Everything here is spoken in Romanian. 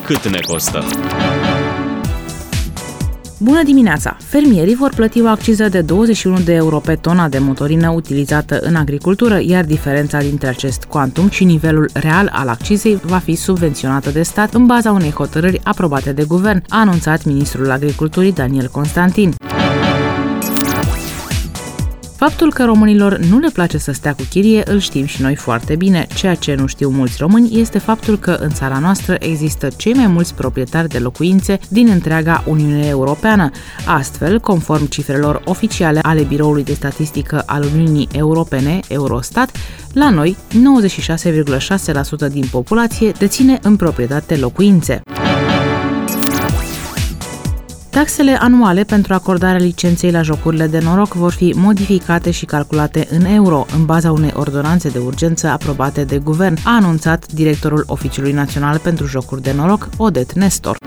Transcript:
cât ne costă. Bună dimineața! Fermierii vor plăti o acciză de 21 de euro pe tona de motorină utilizată în agricultură, iar diferența dintre acest cuantum și nivelul real al accizei va fi subvenționată de stat în baza unei hotărâri aprobate de guvern, a anunțat ministrul agriculturii Daniel Constantin. Faptul că românilor nu le place să stea cu chirie îl știm și noi foarte bine. Ceea ce nu știu mulți români este faptul că în țara noastră există cei mai mulți proprietari de locuințe din întreaga Uniune Europeană. Astfel, conform cifrelor oficiale ale Biroului de Statistică al Uniunii Europene, Eurostat, la noi 96,6% din populație deține în proprietate locuințe. Taxele anuale pentru acordarea licenței la jocurile de noroc vor fi modificate și calculate în euro, în baza unei ordonanțe de urgență aprobate de guvern, a anunțat directorul Oficiului Național pentru Jocuri de Noroc, Odet Nestor.